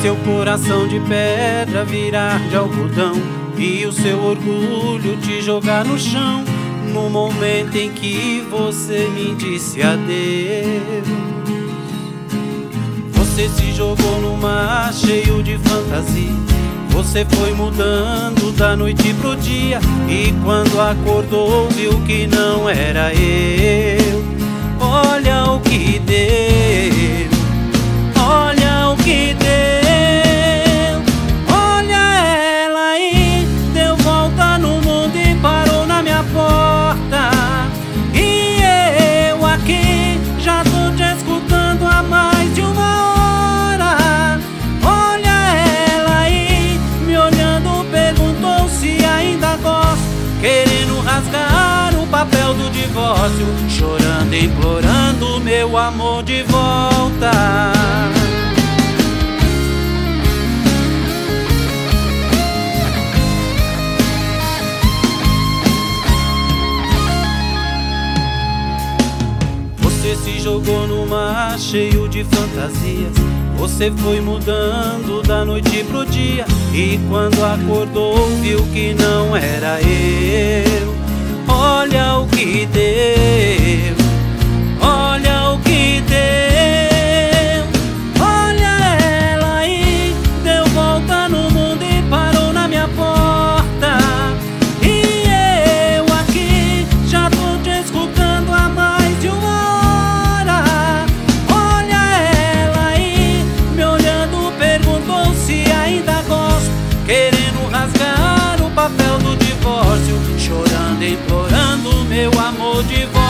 seu coração de pedra virar de algodão e o seu orgulho te jogar no chão, no momento em que você me disse adeus. Você se jogou no mar cheio de fantasia, você foi mudando da noite pro dia, e quando acordou viu que não era eu. Olha o que deu, olha o que deu. Olha ela aí, deu volta no mundo e parou na minha porta. E eu aqui já tô te escutando há mais de uma hora. Olha ela aí, me olhando, perguntou se ainda gosto, querendo rasgar o papel do divórcio, chorando, implorando meu amor de volta. Você se jogou no mar cheio de fantasias, você foi mudando da noite pro dia, e quando acordou viu que não era eu. Olha o que deu, olha o que deu. Olha ela aí, deu volta no mundo e parou na minha porta. E eu aqui já tô te escutando há mais de uma hora. Olha ela aí, me olhando, perguntou se ainda gosto, querendo rasgar o papel do divórcio, chorando, implorando meu amor de volta.